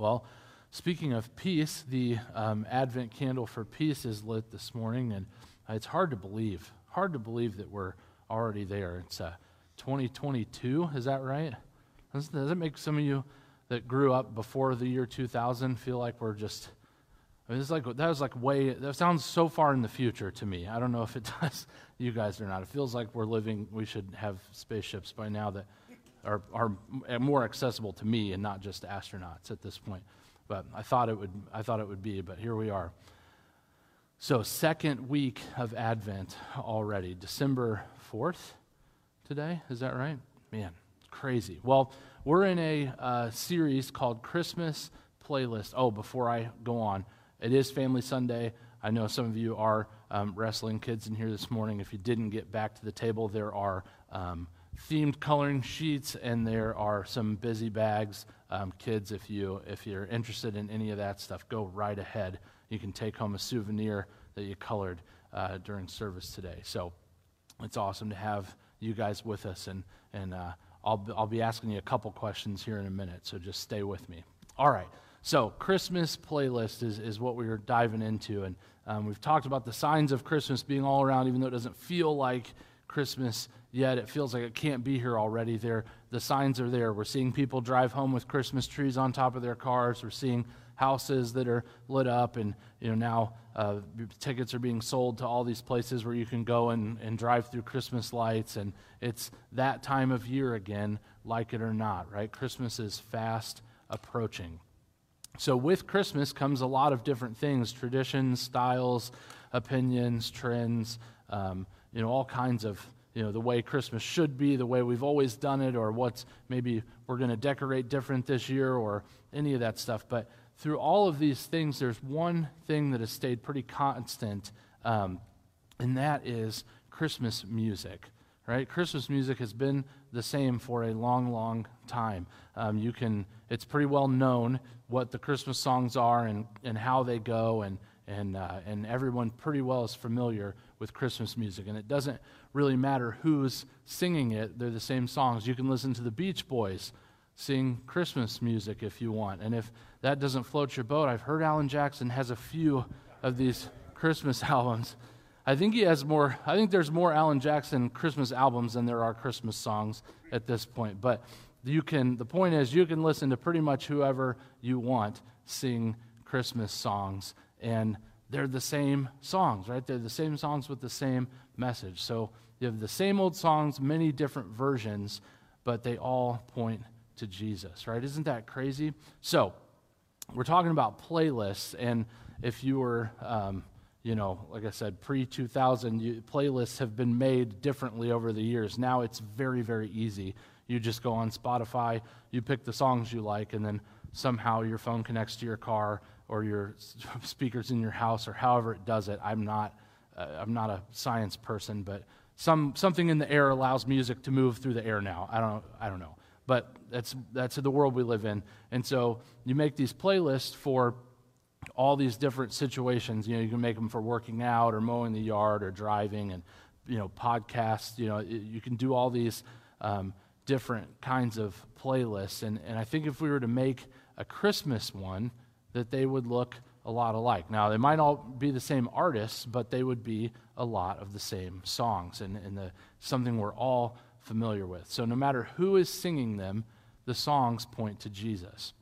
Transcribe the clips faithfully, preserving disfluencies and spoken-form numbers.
Well, speaking of peace, the um, Advent candle for peace is lit this morning, and uh, it's hard to believe. Hard to believe that we're already there. It's uh, twenty twenty-two, is that right? Does, does it make some of you that grew up before the year two thousand feel like we're just, I mean, it's like, that was like way, that sounds so far in the future to me. I don't know if it does you guys or not. It feels like we're living, we should have spaceships by now that are, are more accessible to me and not just astronauts at this point. But I thought it would, I thought it would be, but here we are. So second week of Advent already, December fourth today, is that right? Man, it's crazy. Well, we're in a uh, series called Christmas Playlist. Oh, before I go on, it is Family Sunday. I know some of you are um, wrestling kids in here this morning. If you didn't get back to the table, there are um, themed coloring sheets, and there are some busy bags. Um, kids, if you if you're interested in any of that stuff, go right ahead. You can take home a souvenir that you colored uh, during service today. So it's awesome to have you guys with us, and and uh, I'll be, I'll be asking you a couple questions here in a minute. So just stay with me. All right. So Christmas playlist is is what we are diving into, and um, we've talked about the signs of Christmas being all around, even though it doesn't feel like Christmas yet. It feels like it can't be here already. There, the signs are there. We're seeing people drive home with Christmas trees on top of their cars. We're seeing houses that are lit up, and you know now uh, tickets are being sold to all these places where you can go and, and drive through Christmas lights, and it's that time of year again, like it or not, right? Christmas is fast approaching. So with Christmas comes a lot of different things, traditions, styles, opinions, trends, um, you know, all kinds of, you know, the way Christmas should be, the way we've always done it, or what's maybe we're going to decorate different this year, or any of that stuff. But through all of these things, there's one thing that has stayed pretty constant, um, and that is Christmas music, right? Christmas music has been the same for a long, long time. Um, you can, it's pretty well known what the Christmas songs are and, and how they go, and and uh, and everyone pretty well is familiar with Christmas music. And it doesn't really matter who's singing it; they're the same songs. You can listen to the Beach Boys sing Christmas music if you want, and if that doesn't float your boat, I've heard Alan Jackson has a few of these Christmas albums. I think he has more. I think there's more Alan Jackson Christmas albums than there are Christmas songs at this point. But you can. The point is, you can listen to pretty much whoever you want sing Christmas songs, and they're the same songs, right? They're the same songs with the same message. So you have the same old songs, many different versions, but they all point to Jesus, right? Isn't that crazy? So we're talking about playlists, and if you were, um, you know, like I said, pre two thousand, you, playlists have been made differently over the years. Now it's very, very easy. You just go on Spotify, you pick the songs you like, and then somehow your phone connects to your car or your speakers in your house, or however it does it. I'm not, uh, I'm not a science person, but some something in the air allows music to move through the air now. I don't, I don't know, but that's that's the world we live in. And so you make these playlists for all these different situations. You know, you can make them for working out or mowing the yard or driving, and you know, podcasts. You know, you can do all these um, different kinds of playlists. And and I think if we were to make a Christmas one, that they would look a lot alike. Now, they might all be the same artists, but they would be a lot of the same songs, and, and the, something we're all familiar with. So no matter who is singing them, the songs point to Jesus.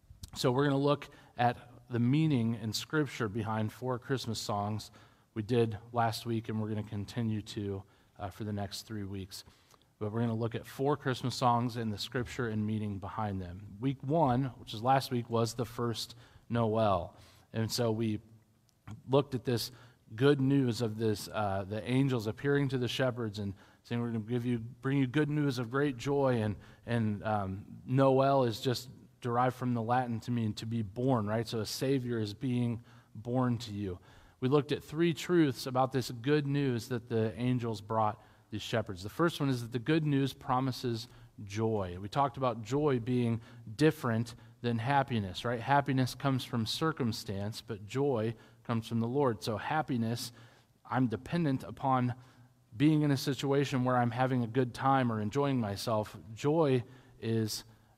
So we're going to look at the meaning and scripture behind four Christmas songs we did last week, and we're going to continue to uh, for the next three weeks. But we're going to look at four Christmas songs and the scripture and meaning behind them. Week one, which is last week, was the first Noel. And so we looked at this good news of this, uh, the angels appearing to the shepherds and saying, we're going to give you, bring you good news of great joy. And, and um, Noel is just derived from the Latin to mean to be born, right? So a Savior is being born to you. We looked at three truths about this good news that the angels brought these shepherds. The first one is that the good news promises joy. We talked about joy being different than happiness, right? Happiness comes from circumstance, but joy comes from the Lord. So happiness, I'm dependent upon being in a situation where I'm having a good time or enjoying myself. Joy is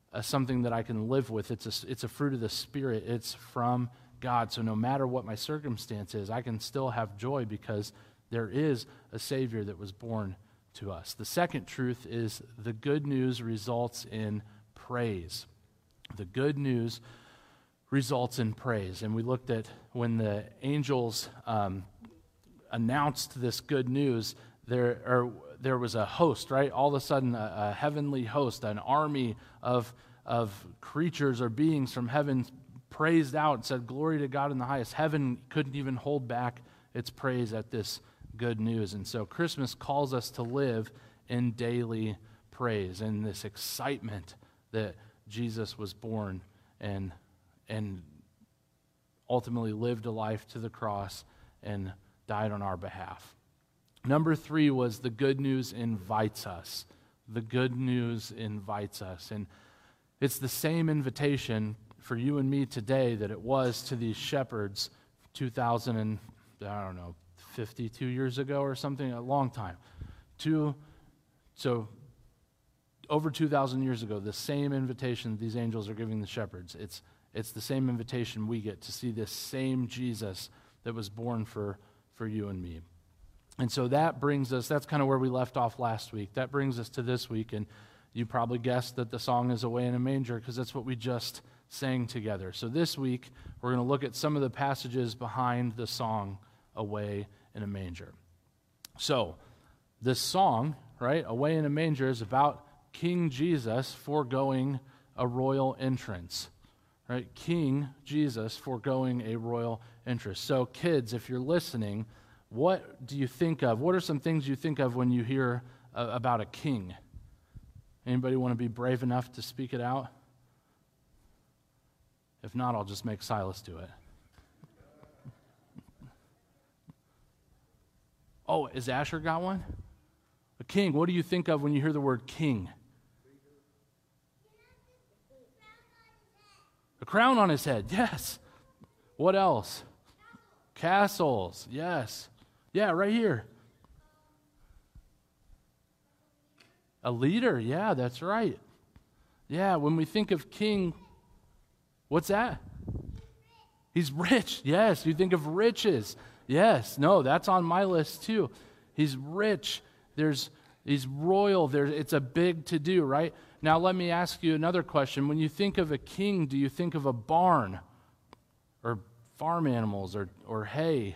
uh, something that I can live with. It's a, it's a fruit of the Spirit. It's from God. So no matter what my circumstance is, I can still have joy because there is a Savior that was born to us. The second truth is the good news results in praise. The good news results in praise. And we looked at when the angels um, announced this good news, there or there was a host, right? All of a sudden, a, a heavenly host, an army of, of creatures or beings from heaven praised out and said, "Glory to God in the highest." Heaven couldn't even hold back its praise at this good news. And so Christmas calls us to live in daily praise, in this excitement that Jesus was born and and ultimately lived a life to the cross and died on our behalf. Number three was the good news invites us. The good news invites us. And it's the same invitation for you and me today that it was to these shepherds two thousand and, I don't know, fifty-two years ago or something, a long time. Two, so over two thousand years ago, the same invitation these angels are giving the shepherds. It's It's the same invitation we get to see this same Jesus that was born for, for you and me. And so that brings us, that's kind of where we left off last week. That brings us to this week, and you probably guessed that the song is Away in a Manger because that's what we just sang together. So this week, we're going to look at some of the passages behind the song Away in a Manger. So this song, right, Away in a Manger, is about King Jesus foregoing a royal entrance. Right? King Jesus foregoing a royal interest. So kids, if you're listening, what do you think of? What are some things you think of when you hear uh, about a king? Anybody want to be brave enough to speak it out? If not, I'll just make Silas do it. Oh, is Asher got one? A king. What do you think of when you hear the word king? A crown on his head, yes. What else? Castles, yes. Yeah, right here. A leader, yeah, that's right. Yeah, when we think of king, what's that? He's rich, yes. You think of riches, yes. No, that's on my list too. He's rich. There's, he's royal. There's, it's a big to-do, right? Now, let me ask you another question. When you think of a king, do you think of a barn or farm animals or, or hay?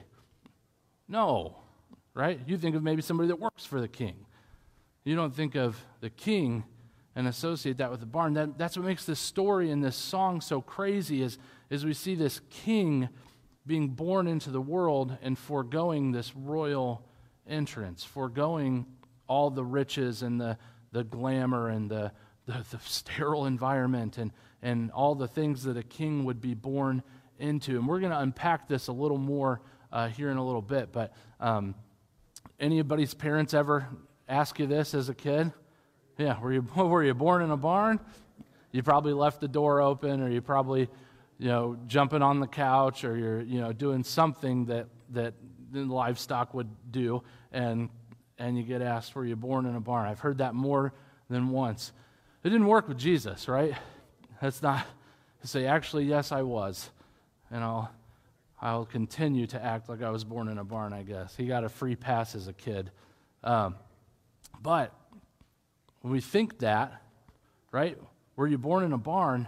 No, right? You think of maybe somebody that works for the king. You don't think of the king and associate that with the barn. That, that's what makes this story and this song so crazy is, is we see this king being born into the world and foregoing this royal entrance, foregoing all the riches and the, the glamour and the The, the sterile environment and, and all the things that a king would be born into. And we're going to unpack this a little more uh, here in a little bit. But um, anybody's parents ever ask you this as a kid? Yeah, were you were you born in a barn? You probably left the door open, or you probably, you know, jumping on the couch, or you're, you know, doing something that that the livestock would do, and and you get asked, were you born in a barn? I've heard that more than once. It didn't work with Jesus, right? That's not to say, actually, yes, I was. And I'll I'll continue to act like I was born in a barn, I guess. He got a free pass as a kid. Um, but when we think that, right, were you born in a barn?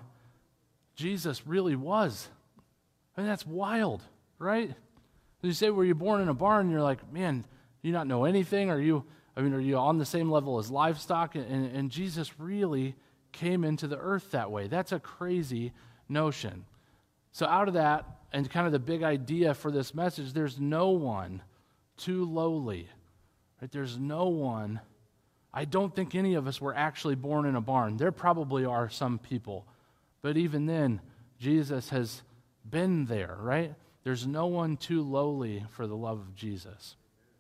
Jesus really was. I mean, that's wild, right? You say, were you born in a barn? And you're like, man, do you not know anything? Are you... I mean, are you on the same level as livestock? And, and Jesus really came into the earth that way. That's a crazy notion. So out of that, and kind of the big idea for this message, there's no one too lowly. Right? There's no one. I don't think any of us were actually born in a barn. There probably are some people. But even then, Jesus has been there, right? There's no one too lowly for the love of Jesus.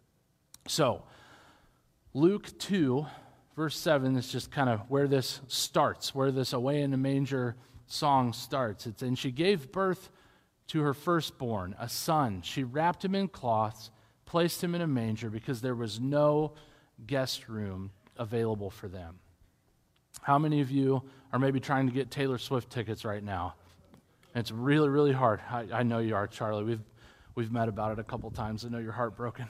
So, Luke two, verse seven is just kind of where this starts, where this Away in the Manger song starts. It's, and she gave birth to her firstborn, a son. She wrapped him in cloths, placed him in a manger because there was no guest room available for them. How many of you are maybe trying to get Taylor Swift tickets right now? It's really, really hard. I, I know you are, Charlie. We've we've met about it a couple times. I know you're heartbroken.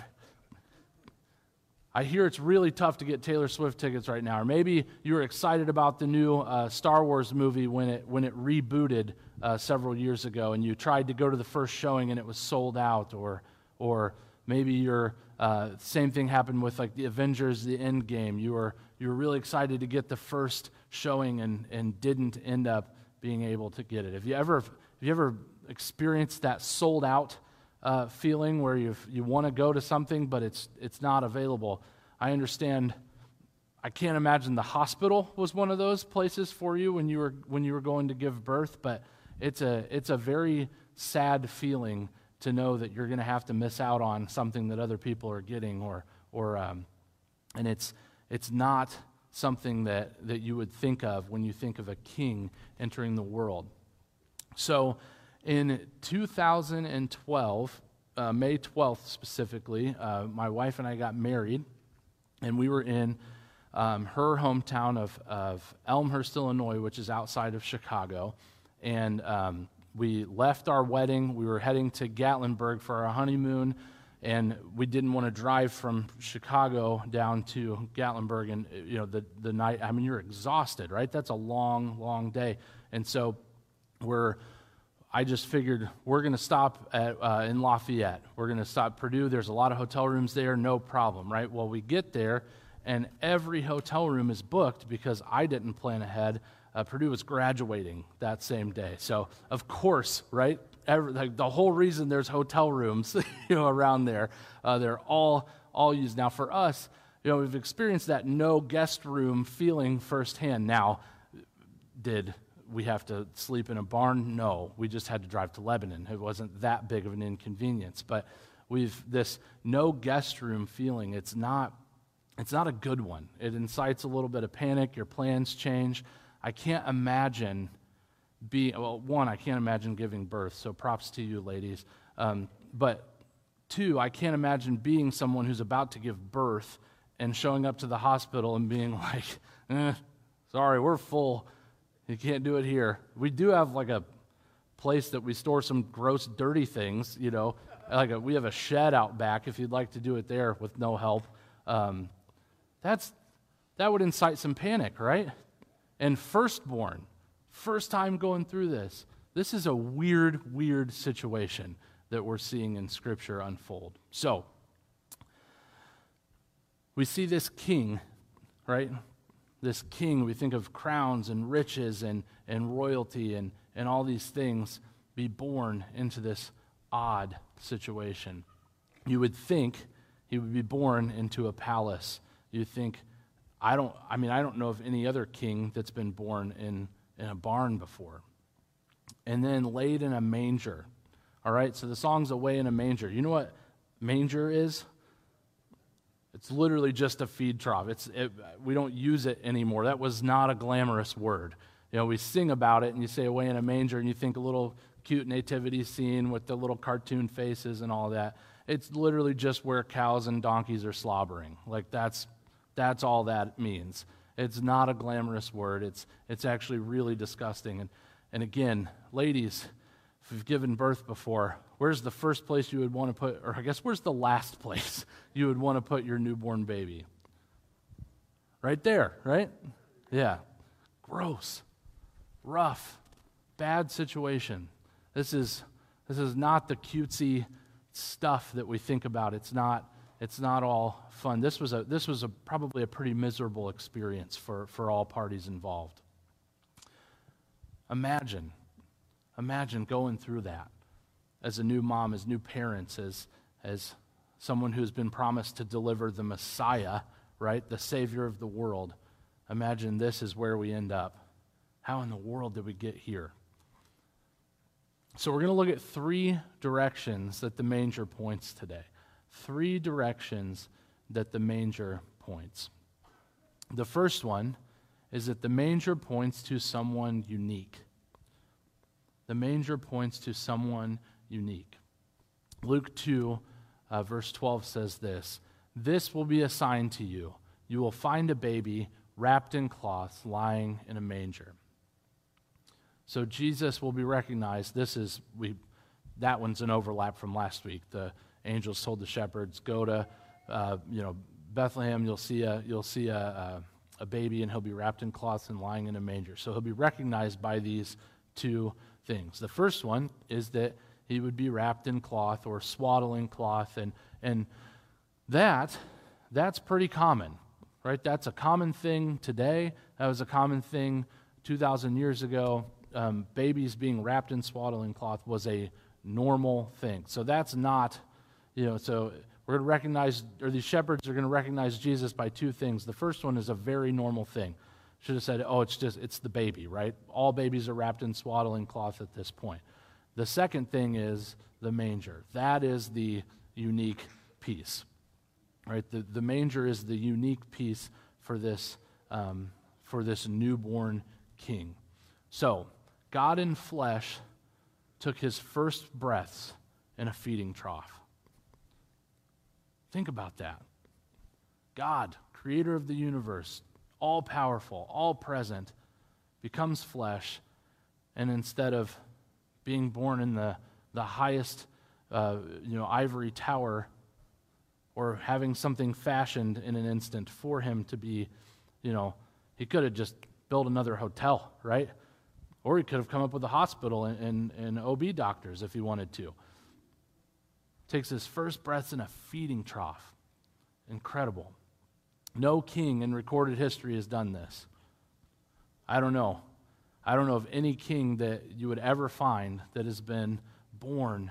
I hear it's really tough to get Taylor Swift tickets right now. Or maybe you were excited about the new uh, Star Wars movie when it when it rebooted uh, several years ago, and you tried to go to the first showing and it was sold out. Or or maybe your uh, same thing happened with like the Avengers, the Endgame. You were you were really excited to get the first showing and and didn't end up being able to get it. Have you ever have you ever experienced that sold out Uh, feeling where you you want to go to something but it's it's not available? I understand. I can't imagine the hospital was one of those places for you when you were when you were going to give birth, but it's a it's a very sad feeling to know that you're going to have to miss out on something that other people are getting, or or um, and it's it's not something that that you would think of when you think of a king entering the world. So in two thousand twelve, uh, May twelfth specifically, uh, my wife and I got married, and we were in um, her hometown of, of Elmhurst, Illinois, which is outside of Chicago. And um, we left our wedding. We were heading to Gatlinburg for our honeymoon, and we didn't want to drive from Chicago down to Gatlinburg. And you know, the the night, I mean, you're exhausted, right? That's a long, long day, and so we're. I just figured we're going to stop at, uh, in Lafayette. We're going to stop Purdue. There's a lot of hotel rooms there, no problem, right? Well, we get there, and every hotel room is booked because I didn't plan ahead. Uh, Purdue was graduating that same day. So, of course, right, every, like, the whole reason there's hotel rooms you know, around there, uh, they're all, all used. Now, for us, you know, we've experienced that no guest room feeling firsthand. Now, did we have to sleep in a barn? No, we just had to drive to Lebanon. It wasn't that big of an inconvenience, but we've this no guest room feeling. It's not, it's not a good one. It incites a little bit of panic. Your plans change. I can't imagine being, well, one, I can't imagine giving birth, so props to you, ladies. Um, but two, I can't imagine being someone who's about to give birth and showing up to the hospital and being like, eh, sorry, we're full. You can't do it here. We do have like a place that we store some gross, dirty things, you know. Like a, we have a shed out back if you'd like to do it there with no help. Um, that's that would incite some panic, right? And firstborn, first time going through this. This is a weird, weird situation that we're seeing in Scripture unfold. So, we see this king, right? This king, we think of crowns and riches and, and royalty and, and all these things be born into this odd situation. You would think he would be born into a palace. You think, I don't, I mean, I don't know of any other king that's been born in, in a barn before. And then laid in a manger. All right, so the song's away in a manger. You know what manger is? It's literally just a feed trough. It's it, we don't use it anymore. That was not a glamorous word. You know, we sing about it, and you say away in a manger, and you think a little cute nativity scene with the little cartoon faces and all that. It's literally just where cows and donkeys are slobbering. Like that's that's all that means. It's not a glamorous word. It's it's actually really disgusting. And and again, ladies, if you've given birth before, where's the first place you would want to put, or I guess where's the last place you would want to put your newborn baby? Right there, right? Yeah. Gross. Rough. Bad situation. This is this is not the cutesy stuff that we think about. It's not it's not all fun. This was a this was a probably a pretty miserable experience for, for all parties involved. Imagine Imagine going through that as a new mom, as new parents, as, as someone who's been promised to deliver the Messiah, right, the Savior of the world. Imagine this is where we end up. How in the world did we get here? So we're going to look at three directions that the manger points today. Three directions that the manger points. The first one is that the manger points to someone unique. The manger points to someone unique. Luke two, uh, verse twelve says this, "This will be a sign to you. You will find a baby wrapped in cloths, lying in a manger. So Jesus will be recognized. This is, we. that one's an overlap from last week. The angels told the shepherds, go to, uh, you know, Bethlehem, you'll see a, you'll see a, a, a baby, and he'll be wrapped in cloths and lying in a manger. So he'll be recognized by these two things. The first one is that he would be wrapped in cloth or swaddling cloth, and and that that's pretty common, right? That's a common thing today. That was a common thing two thousand years ago. Um, babies being wrapped in swaddling cloth was a normal thing. So that's not, you know, so we're going to recognize, or these shepherds are going to recognize Jesus by two things. The first one is a very normal thing. Should have said, oh, it's just, it's the baby, right? All babies are wrapped in swaddling cloth at this point. The second thing is the manger. That is the unique piece, right? The, the manger is the unique piece for this, um, for this newborn king. So, God in flesh took his first breaths in a feeding trough. Think about that. God, creator of the universe, all-powerful, all-present, becomes flesh, and instead of being born in the, the highest uh, you know, ivory tower, or having something fashioned in an instant for him to be, you know, he could have just built another hotel, right? Or he could have come up with a hospital and, and, and O B doctors if he wanted to. Takes his first breaths in a feeding trough. Incredible. No king in recorded history has done this. I don't know. I don't know of any king that you would ever find that has been born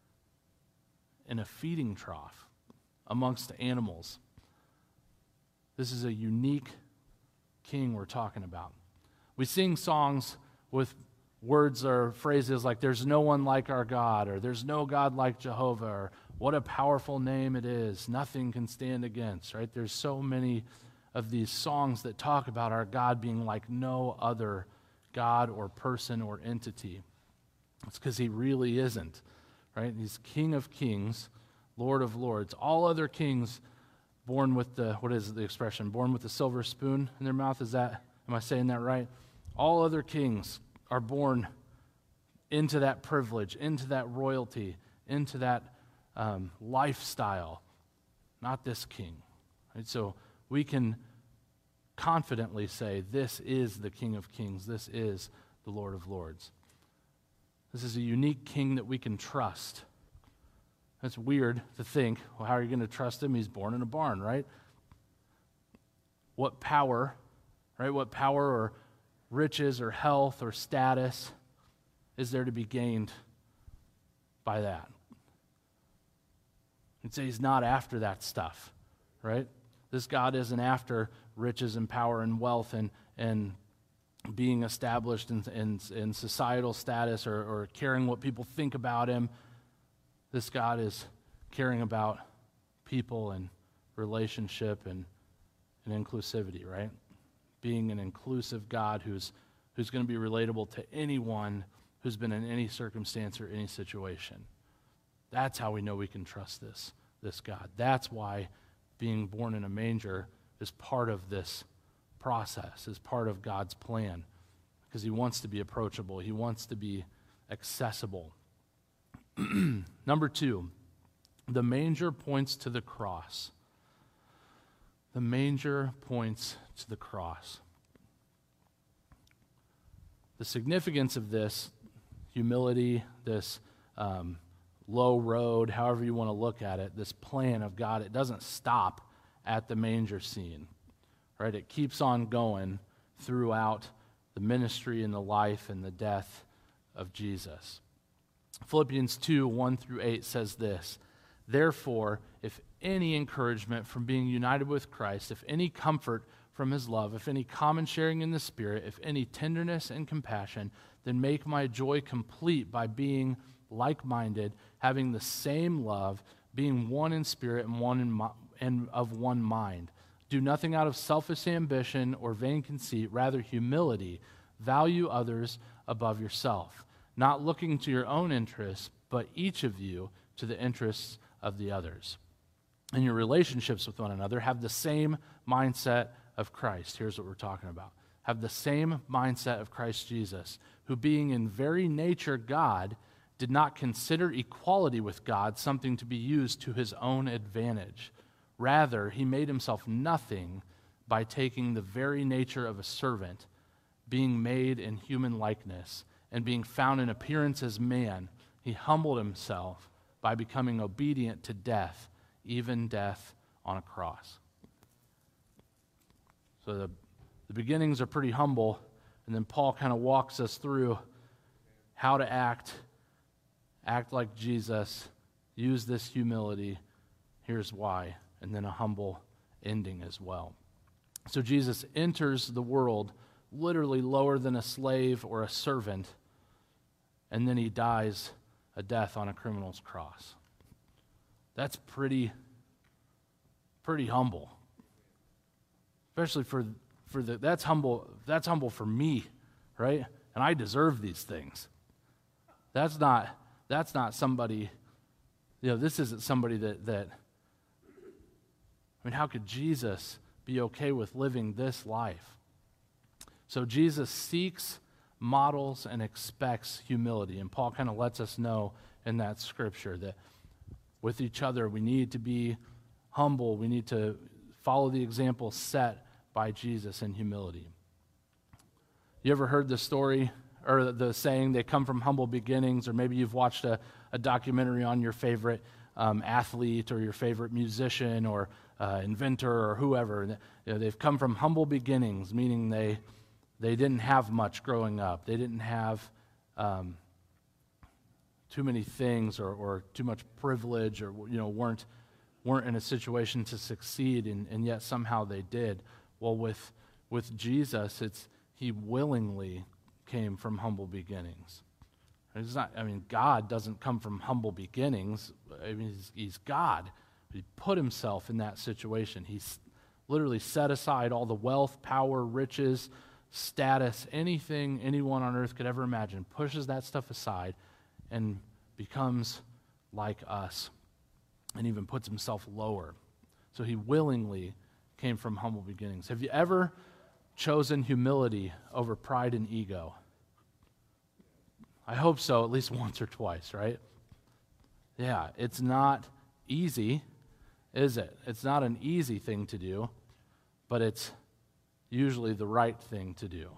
in a feeding trough amongst animals. This is a unique king we're talking about. We sing songs with words or phrases like, there's no one like our God, or there's no God like Jehovah, or what a powerful name it is, nothing can stand against, right? There's so many of these songs that talk about our God being like no other God or person or entity. It's because he really isn't, right? He's King of kings, Lord of lords. All other kings born with the, what is the expression, born with a silver spoon in their mouth, is that, am I saying that right? All other kings are born into that privilege, into that royalty, into that um, lifestyle, not this king. Right? So we can confidently say, this is the King of kings, this is the Lord of lords. This is a unique king that we can trust. That's weird to think, well, how are you going to trust him? He's born in a barn, right? What power, right? What power or riches or health or status is there to be gained by that? You'd say he's not after that stuff, right? This God isn't after riches and power and wealth and, and being established in, in, in societal status or, or caring what people think about him. This God is caring about people and relationship and, and inclusivity, right? Being an inclusive God who's who's going to be relatable to anyone who's been in any circumstance or any situation. That's how we know we can trust this, this God. That's why being born in a manger is part of this process, is part of God's plan, because he wants to be approachable. He wants to be accessible. Number two, the manger points to the cross. The manger points to the cross. The significance of this humility, this um, low road, however you want to look at it, this plan of God, it doesn't stop at the manger scene, right? It keeps on going throughout the ministry and the life and the death of Jesus. Philippians two, one through eight says this, therefore, if any encouragement from being united with Christ, if any comfort from his love, if any common sharing in the Spirit, if any tenderness and compassion, then make my joy complete by being like-minded, having the same love, being one in spirit and one in mi- and of one mind. Do nothing out of selfish ambition or vain conceit, rather humility. Value others above yourself, not looking to your own interests, but each of you to the interests of the others. In your relationships with one another, have the same mindset of Christ. Here's what we're talking about. Have the same mindset of Christ Jesus, who being in very nature God, did not consider equality with God something to be used to his own advantage. Rather, he made himself nothing by taking the very nature of a servant, being made in human likeness, and being found in appearance as man, he humbled himself by becoming obedient to death, even death on a cross. So the, the beginnings are pretty humble, and then Paul kind of walks us through how to act, act like Jesus, use this humility. Here's why, and then a humble ending as well. So Jesus enters the world literally lower than a slave or a servant, and then he dies a death on a criminal's cross. That's pretty, pretty humble. Especially for, for the, that's humble, that's humble for me, right? And I deserve these things. That's not, that's not somebody, you know, this isn't somebody that, that, I mean, how could Jesus be okay with living this life? So Jesus seeks, models, and expects humility. And Paul kind of lets us know in that scripture that with each other we need to be humble. We need to follow the example set by Jesus in humility. You ever heard the story or the saying, they come from humble beginnings, or maybe you've watched a, a documentary on your favorite um, athlete or your favorite musician or uh, inventor or whoever. You know, they've come from humble beginnings, meaning they They didn't have much growing up. They didn't have um, too many things or, or too much privilege, or you know weren't weren't in a situation to succeed, and, and yet somehow they did. Well, with with Jesus, it's he willingly came from humble beginnings. It's not. I mean, God doesn't come from humble beginnings. I mean, he's, he's God. He put himself in that situation. He's literally set aside all the wealth, power, riches, status, anything anyone on earth could ever imagine, pushes that stuff aside and becomes like us, and even puts himself lower. So he willingly came from humble beginnings. Have you ever chosen humility over pride and ego? I hope so, at least once or twice, right? Yeah, it's not easy, is it? It's not an easy thing to do, but it's usually the right thing to do.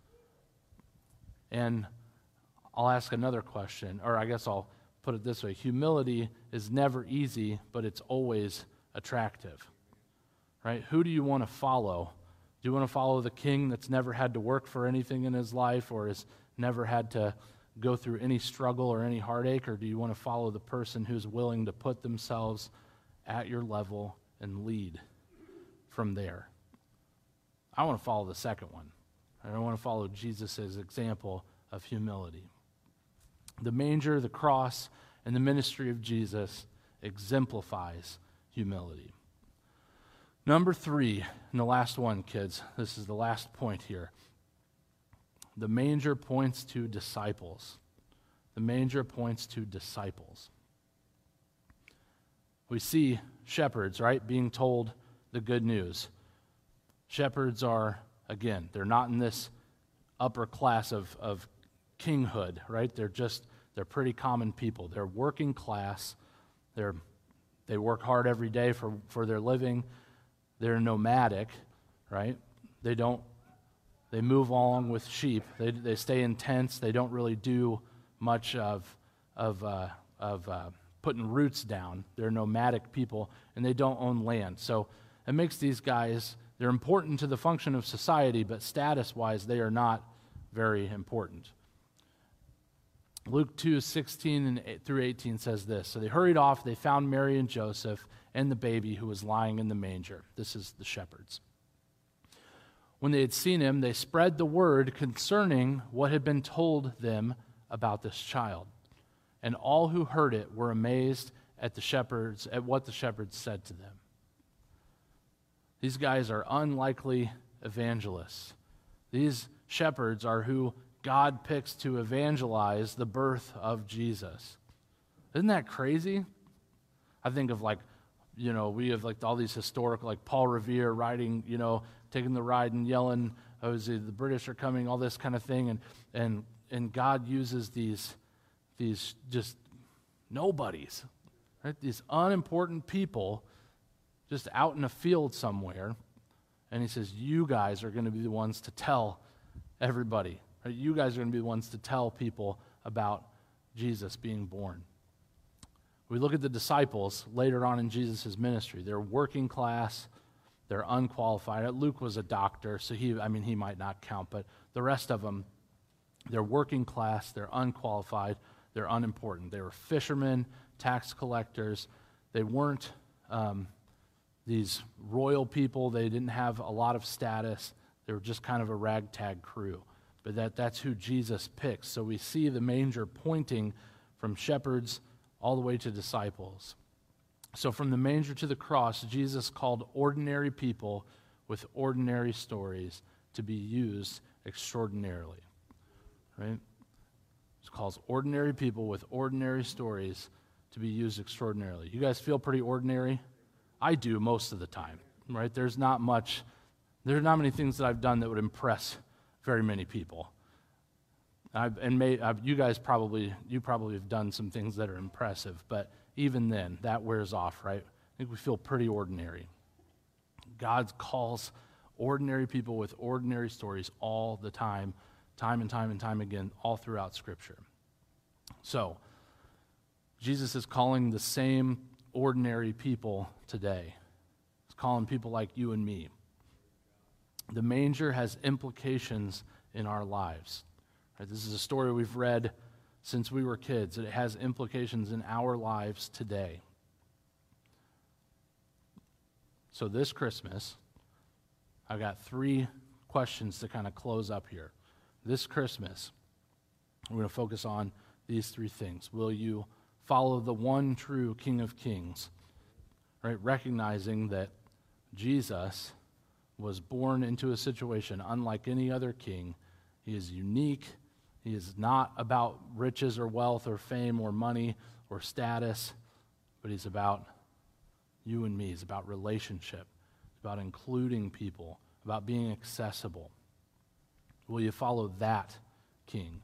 And I'll ask another question, or I guess I'll put it this way. Humility is never easy, but it's always attractive, right? Who do you want to follow? Do you want to follow the king that's never had to work for anything in his life or has never had to go through any struggle or any heartache, or do you want to follow the person who's willing to put themselves at your level and lead from there? I want to follow the second one. I want to follow Jesus' example of humility. The manger, the cross, and the ministry of Jesus exemplifies humility. Number three, and the last one, kids. This is the last point here. The manger points to disciples. The manger points to disciples. We see shepherds, right, being told the good news. Shepherds are, again, they're not in this upper class of, of kinghood, right? They're just, they're pretty common people. They're working class. They're, they work hard every day for, for their living. They're nomadic, right? They don't, they move along with sheep. They they stay in tents. They don't really do much of, of, uh, of uh, putting roots down. They're nomadic people, and they don't own land. So it makes these guys, they're important to the function of society, but status-wise, they are not very important. Luke two, sixteen through eighteen says this. So they hurried off, they found Mary and Joseph and the baby who was lying in the manger. This is the shepherds. When they had seen him, they spread the word concerning what had been told them about this child. And all who heard it were amazed at the shepherds, at what the shepherds said to them. These guys are unlikely evangelists. These shepherds are who God picks to evangelize the birth of Jesus. Isn't that crazy? I think of like, you know, we have like all these historical, like Paul Revere writing, you know, taking the ride and yelling, oh, the British are coming, all this kind of thing. And and and God uses these, these just nobodies, right? These unimportant people just out in a field somewhere. And he says, you guys are going to be the ones to tell everybody. Right? You guys are going to be the ones to tell people about Jesus being born. We look at the disciples later on in Jesus' ministry. They're working class. They're unqualified. Luke was a doctor, so he, I mean, he might not count, but the rest of them, they're working class, they're unqualified, they're unimportant. They were fishermen, tax collectors. They weren't um, these royal people. They didn't have a lot of status. They were just kind of a ragtag crew. But that, that's who Jesus picks. So we see the manger pointing from shepherds all the way to disciples. So from the manger to the cross, Jesus called ordinary people with ordinary stories to be used extraordinarily. Right? He calls ordinary people with ordinary stories to be used extraordinarily. You guys feel pretty ordinary? I do most of the time. Right? There's not much, there's not many things that I've done that would impress very many people. I've, and may, I've, you guys probably, you probably have done some things that are impressive, but even then, that wears off, right? I think we feel pretty ordinary. God calls ordinary people with ordinary stories all the time, time and time and time again, all throughout Scripture. So, Jesus is calling the same ordinary people today. He's calling people like you and me. The manger has implications in our lives. Right? This is a story we've read since we were kids. It has implications in our lives today. So this Christmas, I've got three questions to kind of close up here. This Christmas, we're going to focus on these three things. Will you follow the one true King of Kings? Right? Recognizing that Jesus was born into a situation unlike any other king. He is unique. He is not about riches or wealth or fame or money or status, but he's about you and me. He's about relationship. It's about including people, about being accessible. Will you follow that king?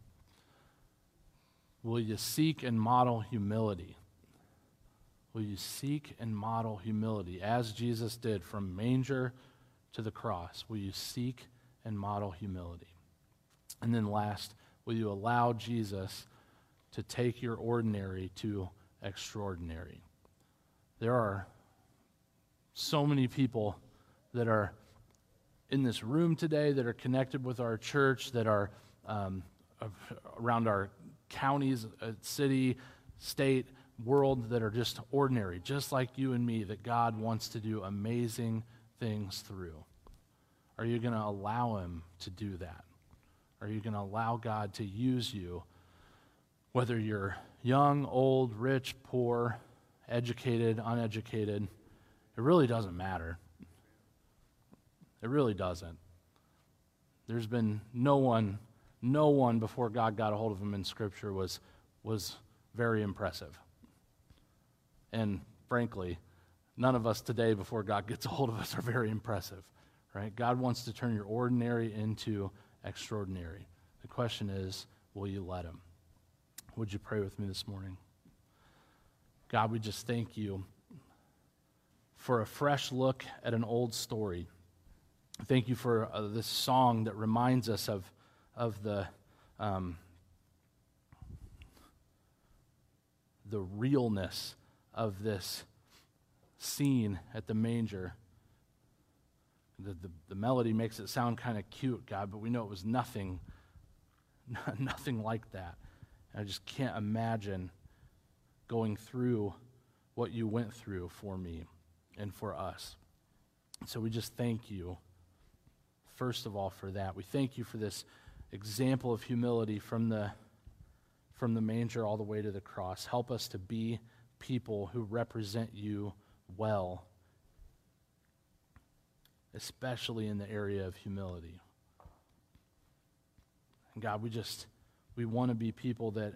Will you seek and model humility? Will you seek and model humility as Jesus did from manger to the cross? Will you seek and model humility? And then last, will you allow Jesus to take your ordinary to extraordinary? There are so many people that are in this room today, that are connected with our church, that are um, around our counties, uh, city, state, world, that are just ordinary, just like you and me, that God wants to do amazing things through. Are you going to allow him to do that? Are you going to allow God to use you, whether you're young, old, rich, poor, educated, uneducated? It really doesn't matter. It really doesn't. There's been no one, no one before God got a hold of him in Scripture was, was very impressive. And frankly, none of us today before God gets a hold of us are very impressive, right? God wants to turn your ordinary into extraordinary. The question is, will you let him? Would you pray with me this morning? God, we just thank you for a fresh look at an old story. Thank you for uh, this song that reminds us of, of the, um, the realness of this scene at the manger. The, the, the melody makes it sound kind of cute, God, but we know it was nothing, nothing like that. And I just can't imagine going through what you went through for me and for us. So we just thank you, first of all, for that. We thank you for this example of humility from the, from the manger all the way to the cross. Help us to be people who represent you well, especially in the area of humility. And God, we just, we want to be people that,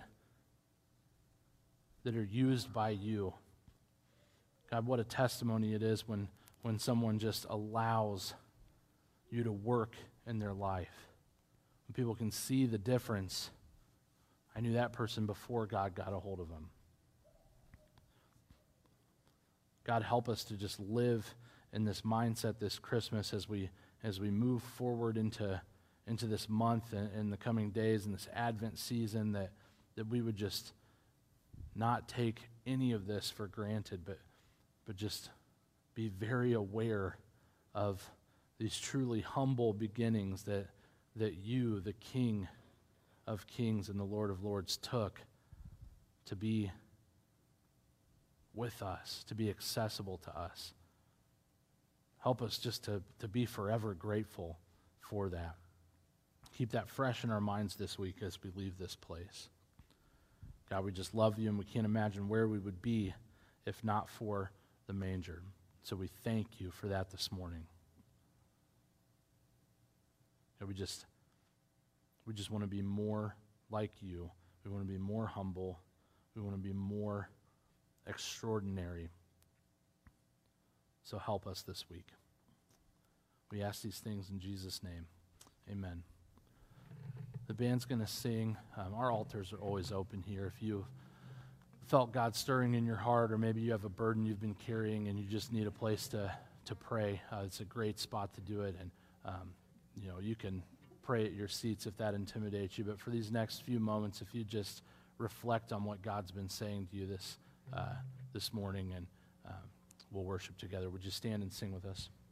that are used by you. God, what a testimony it is when, when someone just allows you to work in their life. When people can see the difference, I knew that person before God got a hold of them. God, help us to just live in this mindset this Christmas as we as we move forward into, into this month and in the coming days and this Advent season, that, that we would just not take any of this for granted, but but just be very aware of these truly humble beginnings that that you, the King of Kings and the Lord of Lords, took to be with us, to be accessible to us. Help us just to, to be forever grateful for that. Keep that fresh in our minds this week as we leave this place. God, we just love you, and we can't imagine where we would be if not for the manger. So we thank you for that this morning. God, we just, we just want to be more like you. We want to be more humble. We want to be more extraordinary. So help us this week. We ask these things in Jesus' name. Amen. The band's going to sing. Um, our altars are always open here. If you felt God stirring in your heart, or maybe you have a burden you've been carrying and you just need a place to, to pray, uh, it's a great spot to do it. And, um, you know, you can pray at your seats if that intimidates you. But for these next few moments, if you just reflect on what God's been saying to you this, uh, this morning, and um, we'll worship together. Would you stand and sing with us?